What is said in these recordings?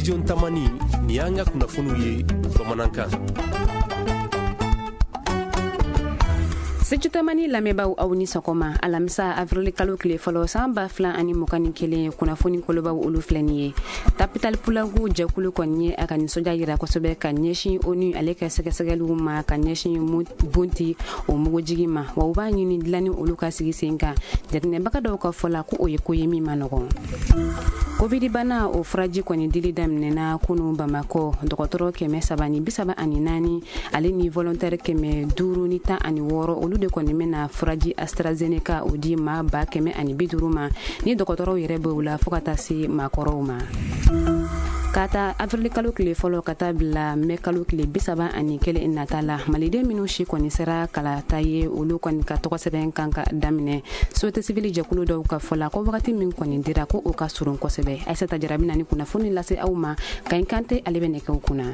Studio Tamani ni y'an ka kunnafoniw ye bamanankan. Studio Tamani lamɛnbaaw aw ni sɔgɔma alamisa avril kalo tile fɔlɔ san 2021 kunnafoni kolobaw olu filɛ nin ye. Tapital Pulagu jɛkulu kɔni ye a ka nisɔndiya yira kosɛbɛ ka ɲɛsin ONU ale ka sɛgɛsɛgɛliw ma ka ɲɛsin bunti o mugujigi ma wa u b'a ɲini dilanni olu ka sigi sen kan jateminɛbaga dɔw ka fɔ la ko o ye ko ye min ma nɔgɔn. Covid bana o furaji kɔni dili daminɛna kunu Bamako dɔgɔtɔrɔ 374 ale ni volontaire 516 olu de kɔni mena furaji AstraZeneca o di maa 150 ma ni dɔgɔtɔrɔw yɛrɛ b'o la fo ka taa se maakɔrɔw ma. Kata avril kalo tile fɔlɔ ka taa bila mɛ kalo tile 31 nata la maliden minnu si kɔni sera kalata ye olu kɔni ka tɔgɔ sɛbɛn kan ka daminɛ société civile jɛkulu dɔw ka fɔ la ko wagati min kɔni dira ko o ka surun kosɛbɛ. Aisata Jarabi na ni kunnafoni lase aw ma Kayin Kante ale bɛ nɛgɛw kunna.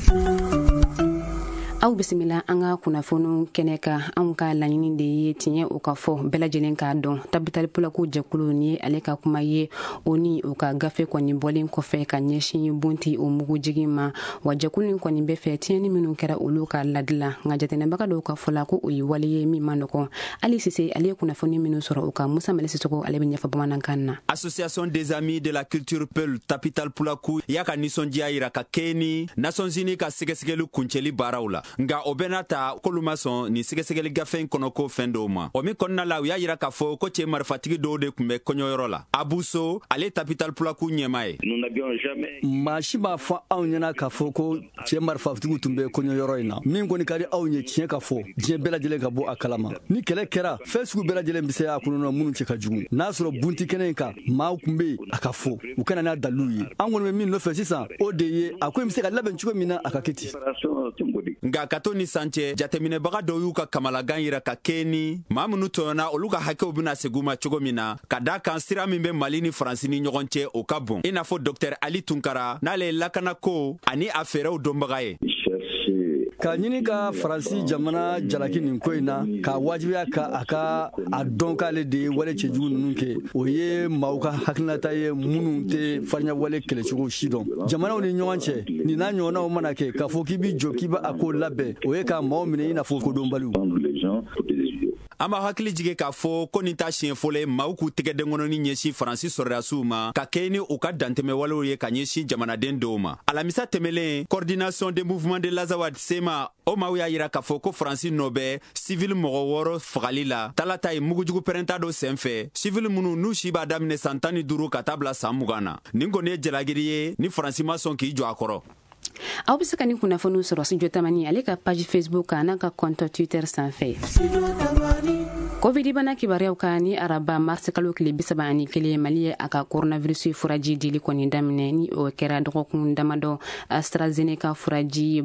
Aw bisimila an ka kunnafoni kɛnɛ kan anw ka laɲini de ye tiɲɛ o ka fɔ bɛɛ lajɛlen k'a dɔn Tapital Pulagu jɛkulu ni ale ka kuma ye o ni o ka gafe kɔni bɔlen kɔfɛ ka ɲɛsin bunti o mugujigi ma wa jɛkulu kɔni bɛ fɛ tiɲɛni minnu kɛra olu ka ladila nka jateminɛbaga dɔw ka fɔ la ko o ye wale ye min ma nɔgɔn. Ali Sise ale ye kunnafoni minnu sɔrɔ o ka Musa Male Sisoko ale bɛ ɲɛfɔ bamanankan na. Association des amis de la culture Peul Tapital Pulagu y'a ka nisɔndiya yira ka kɛ ni Nations Unies ka sɛgɛsɛgɛli kuncɛli baaraw la. Nga o bɛna ta k'olu ma sɔn ni sɛgɛsɛgɛli gafe in kɔnɔ ko fɛn dɔw ma. O min kɔnɔna la u y'a yira k'a fɔ ko cɛ marifatigi dɔw de tun bɛ kɔɲɔyɔrɔ la. Abuso ale Tapital Pulagu ɲɛma ye. Maa si b'a fɔ anw ɲɛna k'a fɔ ko cɛ marifatigiw tun bɛ kɔɲɔyɔrɔ in na. Min kɔni ka di anw ye tiɲɛ ka fɔ diɲɛ bɛɛ lajɛlen ka bɔ a kalama. Ni kɛlɛ kɛra fɛn sugu bɛɛ lajɛlen bɛ se a kɔnɔ minnu cɛ ka jugu. N'a sɔrɔ bunti kɛnɛ in kan maaw tun bɛ yen a ka fɔ u kana n'a dalilu ye. An kɔni bɛ min nɔfɛ sisan o de ye a ko in bɛ se ka labɛn cogo min na a ka kɛ ten. Nka ka to ni san cɛ jateminɛbaga dɔw y'u ka kamalagan yira ka kɛ ni maa minnu tɔɲɔna olu ka hakɛw bɛna segin ma cogo min na ka d'a kan sira min bɛ Mali ni Faransi ni ɲɔgɔn cɛ o ka bon. I n'a fɔ Dr Ali Tunkara n'ale ye lakanako ani a fɛɛrɛw dɔnbaga ye. Ka ɲini ka Faransi jamana jalaki nin ko in na ka wajibiya ka a ka a dɔn k'ale de ye wale cɛjugu ninnu kɛ o ye maaw ka hakilinata ye minnu tɛ fariɲawale kɛlɛcogo si dɔn. Jamanaw ni ɲɔgɔn cɛ nin n'a ɲɔgɔnnaw mana kɛ k'a fɔ k'i bi jɔ k'i b'a ko labɛn o ye ka maaw minɛ i n'a fɔ kodɔnbaliw. An b'a hakili jigin k'a fɔ ko nin ta siɲɛ fɔlɔ ye maaw k'u tɛgɛdenkɔnɔni ɲɛsin Faransi sɔrɔdasiw ma ka kɛ ni u ka dantɛmɛwalew ye ka ɲɛsin jamanaden dɔw ma. Alamisa tɛmɛlen coordination des mouvements de l'Azawad SEMA o maaw y'a yira k'a fɔ ko Faransi nɔ bɛ civil mɔgɔ 6 fagali la talata ye mugujugu pɛrɛnta dɔ senfɛ civil minnu n'u si b'a daminɛ san 15 ka taa bila san 20 na. Nin kɔni ye jalagiri ye ni Faransi ma sɔn k'i jɔ a kɔrɔ. Aw bɛ se ka ni kunnafoniw sɔrɔ Studio Tamani ale ka page Facebook kan n'a ka compte Twitter sanfɛ. Covid bana kibaruyaw kan ni araba mars kalo tile 31 Mali ye a ka coronavirus furaji dili kɔni daminɛ ni o kɛra dɔgɔkun damadɔ AstraZeneca furaji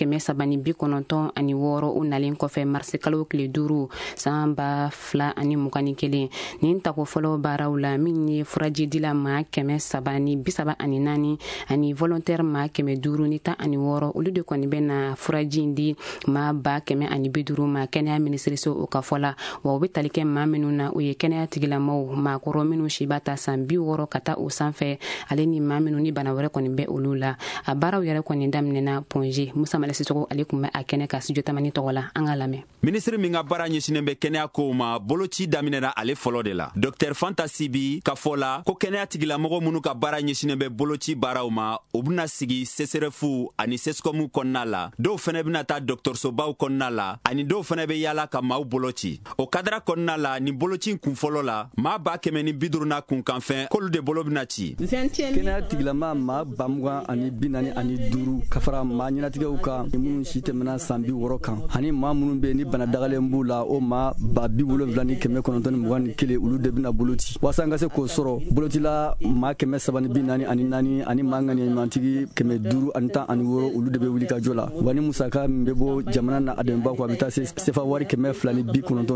396 o nalen kɔfɛ mars kalo tile 5 san 2021 nin tako fɔlɔ baaraw la min ye furaji dila maa 374 ani volontaire maa 516 olu de kɔni bɛna furaji di maa 150 ma kɛnɛya minisiriso o ka fɔ la wa bɛ tali kɛ maa minnu na o ye kɛnɛya tigilamɔgɔw maakɔrɔ minnu si b'a ta san 60 ka taa o sanfɛ ale ni maa minnu ni bana wɛrɛ kɔni bɛ olu la a baaraw yɛrɛ kɔni daminɛna Ponge Musa Male Sisoko ale kun bɛ a kɛnɛ ka Studio Tamani tɔgɔ la an ka lamɛn. Ministre min ka baara ɲɛsinen bɛ kɛnɛya kow ma boloci daminɛna ale fɔlɔ de la. Dr Fanta Sibi ka fɔ la ko kɛnɛya tigilamɔgɔ minnu ka baara ɲɛsinen bɛ boloci baaraw ma o bɛna sigi CSRF ani CESCOM kɔnɔna la dɔw fɛnɛ bɛna taa dɔgɔtɔrɔsobaw kɔnɔna la ani dɔw fɛnɛ bɛ yaala ka maaw boloci o kadra kɔnɔna la ni boloci kun fɔlɔ la maa 150 kun kanfɛn k'olu de bolo bɛna ci. Kɛnɛya tigilama maa 245 ka fara maa ɲɛnatigɛw kan minnu si tɛmɛna san 60 kan ani maa minnu bɛ ni bana dagalen b'u la o maa 27921 olu de bɛna boloci walasa an ka se k'o sɔrɔ bolocila maa 344 ani maa ŋaniyaɲumantigi 516 olu de bɛ wuli ka jɔ la wa ni musaka min bɛ bɔ jamana na a dɛmɛbaa ko a bɛ taa se sefa wari 294 ma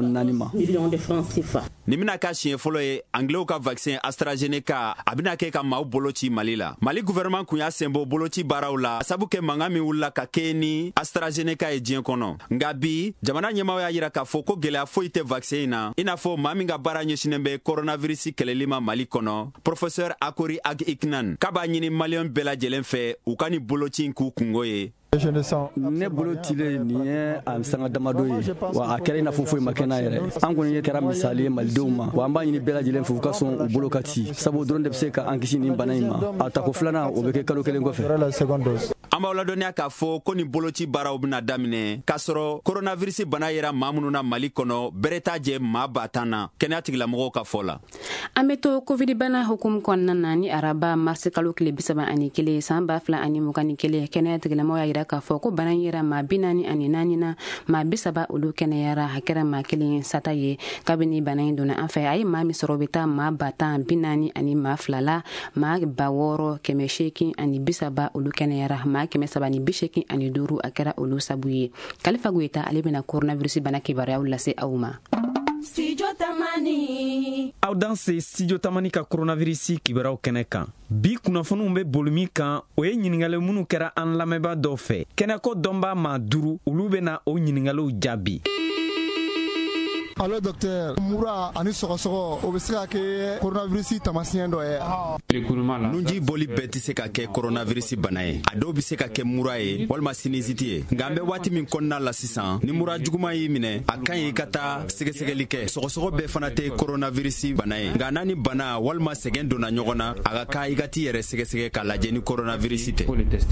ma millions de francs CFA. Ni bena ka siɲɛ fɔlɔ ye anglais ka vaccin AstraZeneca a bena kɛ ka maaw boloci Mali la. Mali gouvernement kun y'a senbɔ boloci baaraw la sabu kɛ mankan min wulila ka kɛ ni AstraZeneca ye diɲɛ kɔnɔ. Nga bi jamana ɲɛmaw y'a yira k'a fɔ ko gɛlɛya foyi tɛ vaccin in na i n'a fɔ maa min ka baara ɲɛsinen bɛ coronavirus kɛlɛli ma Mali kɔnɔ. Professeur Akori Ag Iknan k'a b'a ɲini maliyɛn bɛɛ lajɛlen fɛ u ka ni boloci in k'u kungo ye. ne bolo tile nin ye a sanga damadɔ ye wa a kɛra i n'a fɔ foyi ma kɛ n'a yɛrɛ an kɔni ye kɛra misali ye malidenw ma wa an b'a ɲini bɛɛ lajɛlen fɛ u ka sɔn u bolo ka ci sabu dɔrɔn de bɛ se ka an kisi nin bana in ma a tako filanan o bɛ kɛ kalo kelen kɔfɛ. An b'aw ladɔnniya k'a fɔ ko ni boloci baaraw bena daminɛ k'a sɔrɔ coronavirus bana yera maa minnu na Mali kɔnɔ bɛrɛ t'a jɛ maa 10,000 na kɛnɛya tigilamɔgɔw ka fɔ la. An bɛ to covid bana hukum kɔnɔna na ni araba marsi kalo tile 31 san 2021 kɛnɛya tigilamɔgɔw y'a yira k'a fɔ ko bana yera maa 44 na maa 30 olu kɛnɛyara a kɛra maa 1 sata ye kabini bana in donna an fɛ a ye maa min sɔrɔ o bɛ taa maa 10,040 ani maa 2 la maa 6,830 ani 30 olu kɛnɛyara maa 385 a kɛra olu sabu ye. Kalifa Goyita ale bɛna coronavirus bana kibaruyaw lase aw ma. Studio Tamani. Aw dan se Studio Tamani ka coronavirus kibaruyaw kɛnɛ kan. Bi kunnafoniw bɛ boli min kan o ye ɲininkali minnu kɛra an lamɛnbaa dɔw fɛ. Kɛnɛko dɔnbaa maa 5 olu bɛna o ɲininkaliw jaabi. Allo docteur, mura ani sɔgɔsɔgɔ o bɛ se ka kɛ coronavirus tamasiyɛn dɔ ye. Nunji boli bɛɛ tɛ se ka kɛ coronavirus bana ye. A dɔw bɛ se ka kɛ mura ye walima sinusite ye. Nka an bɛ waati min kɔnɔna la sisan ni mura juguman y'i minɛ a ka ɲi i ka taa sɛgɛsɛgɛli kɛ. Sɔgɔsɔgɔ bɛɛ fana tɛ coronavirus bana ye. Nka n'a ni bana walima sɛgɛn donna ɲɔgɔn na a ka kan i ka t'i yɛrɛ sɛgɛsɛgɛ k'a lajɛ ni coronavirus tɛ.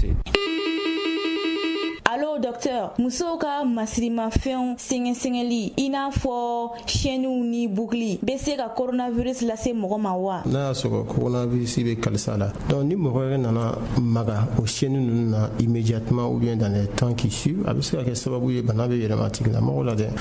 Allo docteur, musow ka masirimafɛnw sɛgɛsɛgɛli i n'a fɔ chaînew ni boucles bɛ se ka coronavirus lase mɔgɔ ma wa? N'a y'a sɔrɔ coronavirus bɛ kalisa la donc ni mɔgɔ yɛrɛ nana maga o chaîne ninnu na immédiatement ou bien dans les temps qui suivent a bɛ se ka kɛ sababu ye bana bɛ yɛlɛma tigilamɔgɔ la dɛ.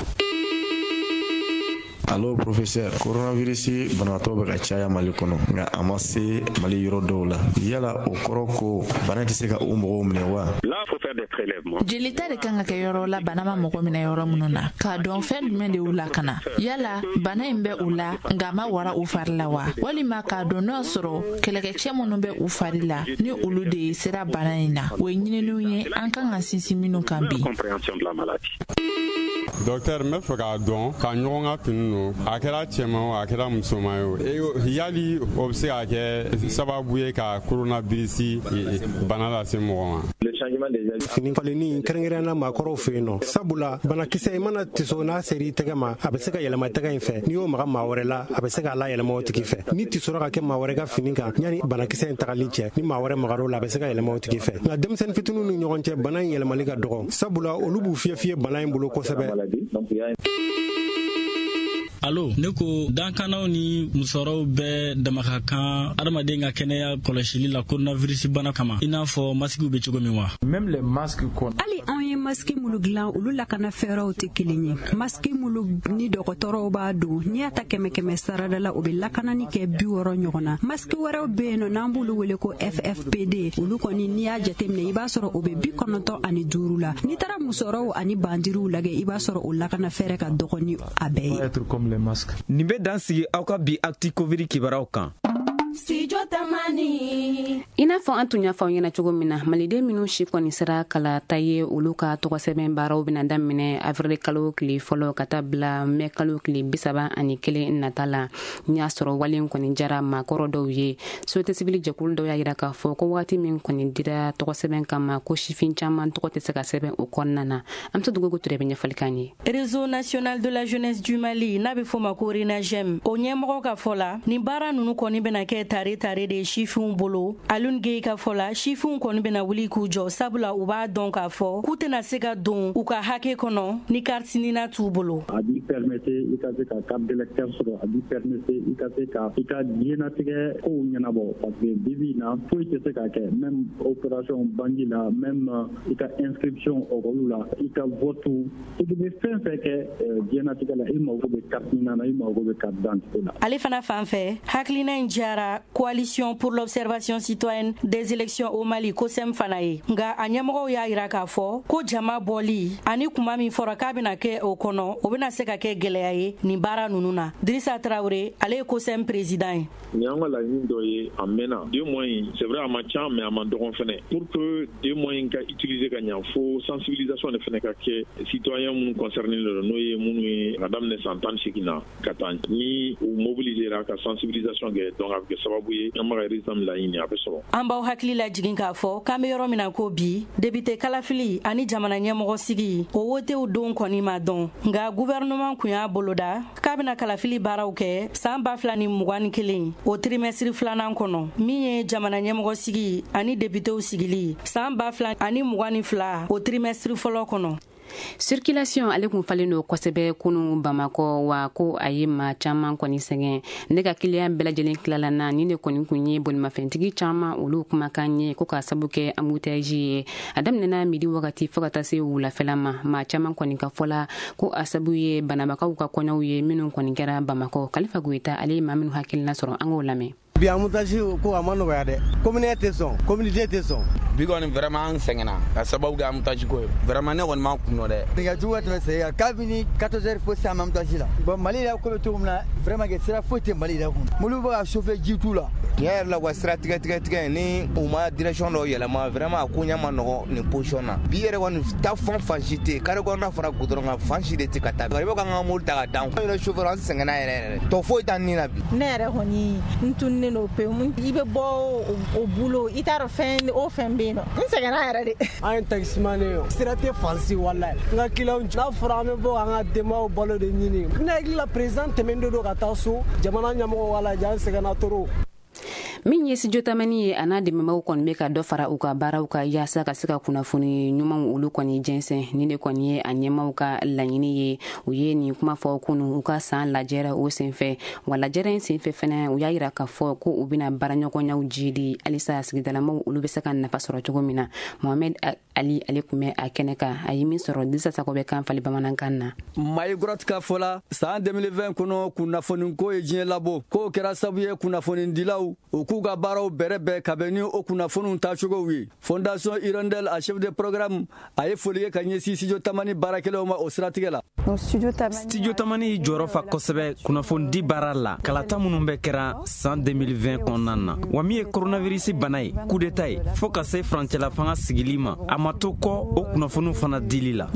Allo professeur, coronavirus banaatɔ bɛ ka caya Mali kɔnɔ nka a ma se Mali yɔrɔ dɔw la yala o kɔrɔ ko bana tɛ se ka o mɔgɔw minɛ wa? Jelita de kan ka kɛ yɔrɔ la bana ma mɔgɔ minɛ yɔrɔ minnu na k'a dɔn fɛn jumɛn de y'u lakana yala bana in bɛ u la nka a ma wara u fari la wa walima k'a dɔn n'o y'a sɔrɔ kɛlɛkɛcɛ minnu bɛ u fari la ni olu de sera bana in na o ye ɲininiw ye an kan ka sinsin minnu kan bi. Docteur, n bɛ fɛ k'a dɔn ka ɲɔgɔn ka fini don a kɛra cɛman o a kɛra musoman ye o yali o bɛ se ka kɛ sababu ye ka coronavirus bana lase mɔgɔ ma. Fini falenni kɛrɛnkɛrɛnnenya maakɔrɔw fɛ yen nɔ sabula banakisɛ i mana tiso n'a seri i tɛgɛ ma a bɛ se ka yɛlɛma tɛgɛ in fɛ n'i y'o maga maa wɛrɛ la a bɛ se k'a la yɛlɛma o tigi fɛ ni tisora ka kɛ maa wɛrɛ ka fini kan yanni banakisɛ in tagali cɛ ni maa wɛrɛ magar'o la a bɛ se ka yɛlɛma o tigi fɛ nka denmisɛnnin fitininw ni ɲɔgɔn cɛ bana in yɛlɛmali ka dɔgɔ sabula olu b'u fiyɛ bana in bolo kosɛbɛ. Allo, ne ko dankanaw ni musɔrɔw bɛɛ dama ka kan adamaden ka kɛnɛya kɔlɔsili la coronavirus bana kama i n'a fɔ masigiw bɛ cogo min wa? Hali anw ye masiki minnu dilan olu lakana fɛɛrɛw tɛ kelen ye masiki minnu ni dɔgɔtɔrɔw b'a don n'i y'a ta 100 sarada la o bɛ lakanani kɛ 60 ɲɔgɔn na masiki wɛrɛw bɛ yen nɔ n'an b'olu wele ko FFPD olu kɔni n'i y'a jateminɛ i b'a sɔrɔ o bɛ 95 la n'i taara musɔrɔw ani bandiriw lajɛ i b'a sɔrɔ o lakana fɛɛrɛ ka dɔgɔ ni a bɛɛ ye. Nin bɛ dan sigi aw ka bi actu covid kibaruyaw kan. Studio Tamani. I n'a fɔ an tun y'a fɔ aw ɲɛna cogo min na maliden minnu si kɔni sera kalata ye olu ka tɔgɔsɛbɛn baaraw bɛna daminɛ avril kalo tile fɔlɔ ka taa bila mai kalo tile 31 nata la n'i y'a sɔrɔ wale kɔni jara maakɔrɔ dɔw ye société civile jɛkulu dɔw y'a jira k'a fɔ ko waati min kɔni dira tɔgɔsɛbɛn kama ko sifin caman tɔgɔ tɛ se ka sɛbɛn o kɔnɔna na Amsa Dogogo Touré bɛ ɲɛfɔli k'an ye. Réseau national de la jeunesse du Mali n'a bɛ fɔ ma ko RENAGEM o ɲɛmɔgɔ ka fɔ la nin baara ninnu kɔni bɛna kɛ tare de chifinw bolo Alun Gay ka fɔ la chifinw kɔni bɛna wuli k'u jɔ sabula u b'a dɔn k'a fɔ k'u tɛna se ka don u ka hakɛ kɔnɔ ni carte nina t'u bolo. A b'i permettre i ka se ka carte d'électeur sɔrɔ a b'i permettre i ka se ka i ka diɲɛnatigɛ kow ɲɛnabɔ parce que bibi in na foyi tɛ se ka kɛ même opération banque la même i ka inscription école la i ka vote i bɛ fɛn fɛn kɛ diɲɛnatigɛ la i mago bɛ carte nina na i mago bɛ carte d'identité la. Ale fana fan fɛ hakilina in jara coalition pour l'observation citoyenne des élections au Mali COSEM fana ye nga a ɲɛmɔgɔw y'a yira k'a fɔ ko jama bɔli ani kuma min fɔra k'a bɛna kɛ o kɔnɔ o bɛna se ka kɛ gwɛlɛya ye nin baara nunu na. Drissa Traoré ale ye COSEM président ye. Ni an ka laɲini dɔ ye a mɛnna 2 mois in c'est vrai a ma ca mais a ma dɔgɔn fɛnɛ pour que 2 mois in ka utiliser ka ɲa fo sensibilisation de fɛnɛ ka kɛ citoyen minnu concerné le n'o ye minnu ye ka daminɛ san 18 na ka taa ni u mobilisera ka sensibilisation kɛ donc a bɛ kɛ sababu ye an bɛ ka résultat min laɲini a bɛ sɔrɔ. An b'aw hakili lajigin k'a fɔ k'an bɛ yɔrɔ min na ko bi député kalafili ani jamana ɲɛmɔgɔ sigi o wotew don kɔni ma dɔn nka gouvernement kun y'a boloda k'a bɛna kalafili baaraw kɛ san 2021 o trimestre 2nan kɔnɔ min ye jamana ɲɛmɔgɔ sigi ani députéw sigili san 2022 o trimestre fɔlɔ kɔnɔ. Circulation ale kun falen no kosɛbɛ kunu Bamakɔ wa ko a ye maa caman kɔni sɛgɛn ne ka client bɛɛ lajɛlen tilala na ni ne kɔni kun ye bolimafɛntigi caman olu kumakan ye ko ka sabu kɛ embouteillage ye a daminɛna midi wagati fo ka taa se wulafɛla ma maa caman kɔni ka fɔla ko a sabu ye banabagaw ka kɔɲɔw ye minnu kɔni kɛra Bamakɔ. Kalifa Goyita ale maa minnu hakilina sɔrɔ an k'o lamɛn. Bi embouteillage ko a ma nɔgɔya dɛ communauté tɛ sɔn communauté tɛ sɔn bi kɔni vraiment an sɛgɛnna ka sababu kɛ embouteillage ko ye vraiment ne kɔni ma kunno dɛ nɛgɛjugu tɛmɛ sɛgɛn kabini 14h fo sisan embouteillage la bon Mali la ko bɛ cogo min na vraiment que sira foyi tɛ Mali la kun mulu bɛ ka chauffer ji t'u la tiɲɛ yɛrɛ la wa sira tigɛ ni u ma direction dɔ yɛlɛma vraiment a ko ɲɛ ma nɔgɔ nin position na bi yɛrɛ kɔni ta fɔn fansi tɛ carré kɔnɔna fara goudron kan fansi de tɛ ka taa i bɛ ka n ka mobili ta ka dan an yɛrɛ chauffeur an sɛgɛnna yɛrɛ tɔ foyi t'an ni na bi ne yɛrɛ kɔni n tunnen no pe i bɛ bɔ o bulo i t'a dɔn fɛn o fɛn bɛ yen nɔ n sɛgɛnna yɛrɛ de an ye taximan ye sira tɛ fansi walayi n ka client n'a fɔra an bɛ bɔ an ka denbayaw balo de ɲini ne hakili la président tɛmɛnen don ka taa so jamana ɲɛmɔgɔ wala ja an sɛgɛnna toro min ye studio tamani ye ana dɛmɛbaaw kɔni bɛ ka dɔ fara u ka baaraw ka yaasa ka se ka kunnafoni ɲumanw olu kɔni jɛnsɛn ni de kɔni ye a ɲɛmaw ka laɲini ye u ye nin kuma fɔ kunu u ka san lajɛra o senfɛ wa lajɛra in senfɛ fɛnɛ u y'a yira k'a fɔ ko u bɛna baaraɲɔgɔnyaw jidi halisa sigidalamaw olu bɛ se ka nafa sɔrɔ cogo min na. Mohamed Ali ale kun bɛ a kɛnɛ kan a ye min sɔrɔ Disa Sako bɛ kan fali bamanankan na. Mayi Gurati ka fɔla san 2020 kɔnɔ kunnafoni ko ye diɲɛ labɔ k'o kɛra sabu ye kunnafoni dilaw u k'u ka baaraw bɛrɛ bɛɛ kabɛn ni o kunnafoniw tacogow ye. Fondation Hirondelle a chef de programme a ye foli kɛ ka ɲɛsin studio tamani baarakɛlaw ma o siratigɛ la. Studio tamani jɔyɔrɔ fa kosɛbɛ kunnafoni di baara la kalata minnu bɛ kɛra san 2020 kɔnɔna na wa min ye coronavirus bana ye coup d'état ye fo ka se furancɛla fanga sigili ma a ma to kɔ o kunnafoniw fana dili la.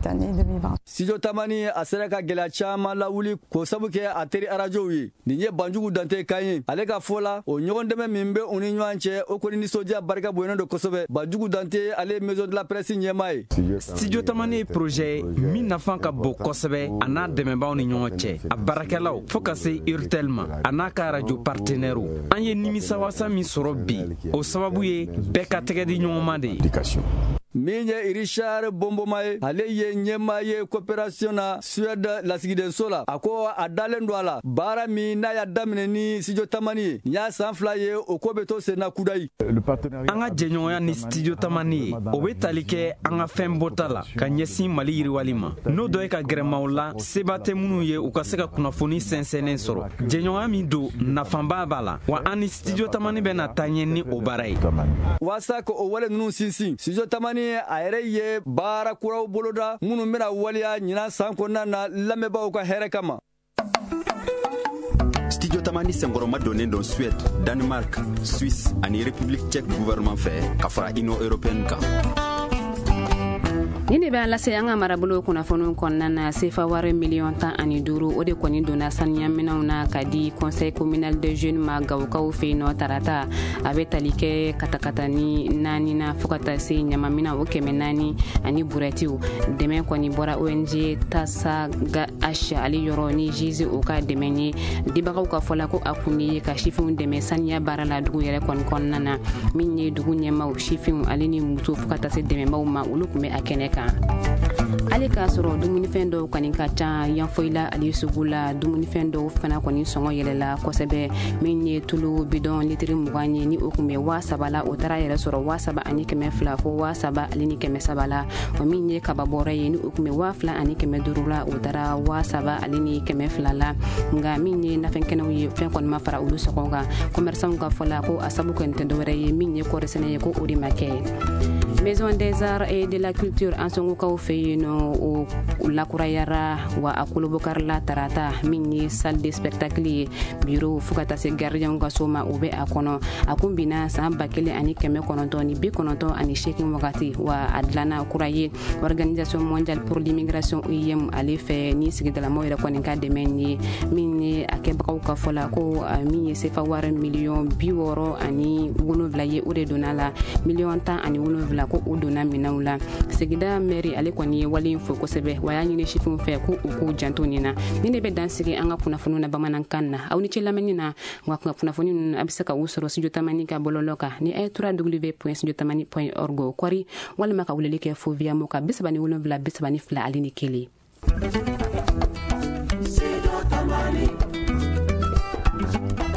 Studio tamani a sera ka gɛlɛya caman lawuli k'o sabu kɛ a teri arajow ye nin ye Banjugu Dante kan ye ale ka fɔ la o ɲɔgɔn dɛmɛ min bɛ u ni ɲɔgɔn cɛ o kɔni nisɔndiya barika bonyana don kosɛbɛ. Banjugu Dante ale ye maison de la presse ɲɛmaa ye. Studio tamani ye projet min nafan ka bon kosɛbɛ a n'a dɛmɛbaaw ni ɲɔgɔn cɛ a baarakɛlaw fo ka se Urtel ma a n'a ka radio partenaires an ye nimisawasa min sɔrɔ bi o sababu ye bɛɛ ka tɛgɛ di ɲɔgɔn ma de ye. min ye Richard Bomboma ye ale ye ɲɛmaa ye coopération na Suède lasigidenso la a ko a dalen do a la baara min n'a y'a daminɛ ni studio tamani ye n y'a san 2 ye o ko bɛ to sen na kudayi. An ka jɛɲɔgɔnya ni studio tamani ye o bɛ tali kɛ an ka fɛn bɔta la ka ɲɛsin Mali yiriwali ma n'o dɔ ye ka gɛrɛ maaw la seba tɛ minnu ye u ka se ka kunnafoni sɛnsɛnnen sɔrɔ jɛɲɔgɔnya min don nafanba b'a la wa an ni studio tamani bɛ na taa ɲɛ ni o baara ye. Walasa ko o wale ninnu sinsin studio tamani a yɛrɛ ye baara kuraw boloda minnu bɛna waliya ɲinan san kɔnɔna na lamɛnbaaw ka hɛrɛ kama. Studio tamani senkɔrɔma donnen don Suède, Danemark, Suisse ani République tchèque gouvernement fɛ ka fara Union européenne kan. Ni de b'a lase an ka marabolo kunnafoniw kɔnɔna na sefa wari miliyɔn 15 o de kɔni donna saniyaminɛw na ka di conseil communal de jeunes ma Gawukaw fɛ yen nɔ tarata a bɛ tali kɛ katakatani 4 na fo ka taa se ɲamaminɛw o 400 ani burɛtiw dɛmɛ kɔni bɔra ONG Tasaga H ale yɔrɔ ni jize o ka dɛmɛ ye dibagaw ka fɔla ko a kun ye ka sifinw dɛmɛ saniya baara la dugu yɛrɛ kɔni kɔnɔna na min ye dugu ɲɛmaw sifinw ale ni muso fo ka taa se dɛmɛbaw ma olu kun bɛ a kɛnɛ kan. ale k'a sɔrɔ dumunifɛn dɔw kɔni ka ca yanfoyila ale sugu la dumunifɛn dɔw fana kɔni sɔngɔ yɛlɛla kosɛbɛ min ye tulu bidɔn litiri 20 ye ni o kun bɛ 7,000 la o taara yɛrɛ sɔrɔ 7,200 fo 7,300 la o min ye kababɔrɛ ye ni o kun bɛ 2,500 la o taara 7,200 la nga min ye nafɛnkɛnɛw ye fɛn kɔni ma fara olu sɔngɔ kan commerçants ka fɔla ko a sabu kɔni tɛ dɔwɛrɛ ye min ye kɔrisɛnɛ ye ko o de ma kɛ. Maison des Arts et de la Culture an sɔngɔkaw fɛ yen nɔ o lakurayara wa a kolobokarila tarata min ye salle de spectacle ye bureau fo ka taa se gardien ka so ma o bɛ a kɔnɔ a kun binna san 1998 wagati wa a dilanna kura ye Organisation mondiale pour l'immigration OIM ale fɛ ni sigidalamaw yɛrɛ kɔni ka dɛmɛ ye min ye a kɛbagaw ka fɔ la ko min ye sefa wari $67 ye o de donna la $17 ko o donna minɛnw la sigida mairie ale kɔni ye wale fo kosɛbɛ wa y'a ɲini sifinw fɛ ko u k'u janto nin na ni de bɛ dansigi an ka kunnafoniw na bamanankan na aw ni ce lamɛnni na wa kunnafoni ninnu a bɛ se ka u sɔrɔ studio tamani ka bɔlɔlɔ kan ni a ye tura www.studiotamani.org kɔri walima ka weleli kɛ fo via moka 37 32 ale ni 1.